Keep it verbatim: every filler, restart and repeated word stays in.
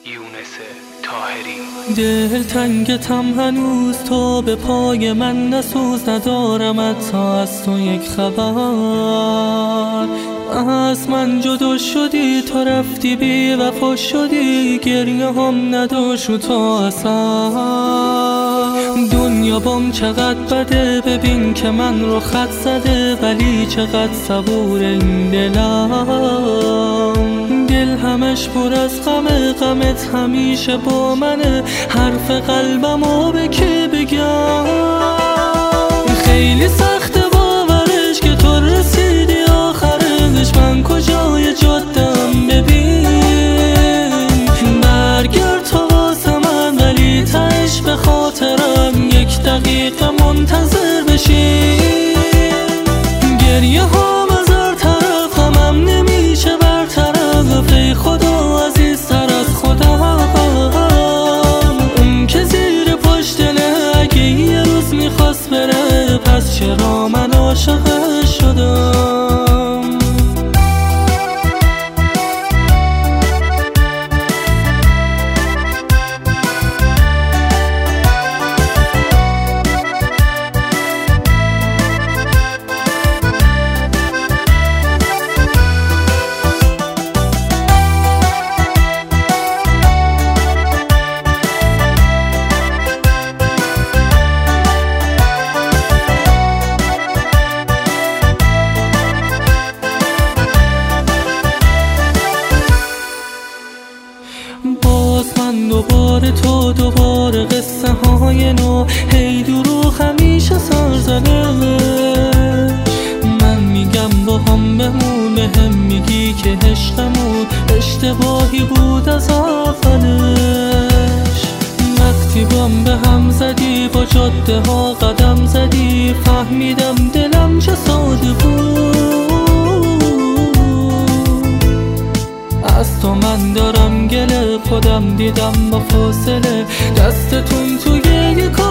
یونس طاهری. دل تنگتم هنوز تو به پای من نسوز، ندارم تا از تو یک خبر. از من جدا شدی تو رفتی بی وفا شدی، گریه هم نداشت تو اثر. دنیا بام چقدر بده، ببین که من رو خط زده، ولی چقدر صبور این دلم. دل همش پر از غمه، غمت همیشه با منه، حرف قلبمو به که بگم. خیلی سخته باورش که تو رسیدی آخرش، من کجای جادم ببین. برگرد تو واسه من، ولی تهش به خاطرم یک دقیقه منتظر بشین. گریه هم از هر طرف غمم نمیشه برطرف، ای خدا عزیزتر از خودم. اون که زیر پشت دله اگه یه روز میخواست بره، پس چرا من عاشقش شدم؟ باز من دوباره تو، دوباره قصه های نو، هی دروغ همیشه سرزنش. من میگم با هم بمون، به هم میگی که عشقمون اشتباهی بود از اولش. وقتی بام به هم زدی با جاده ها قدم زدی، فهمیدم دلم چه ساده بود. از تو من دارم گله، خودم دیدم با فاصله، دستتون توی یک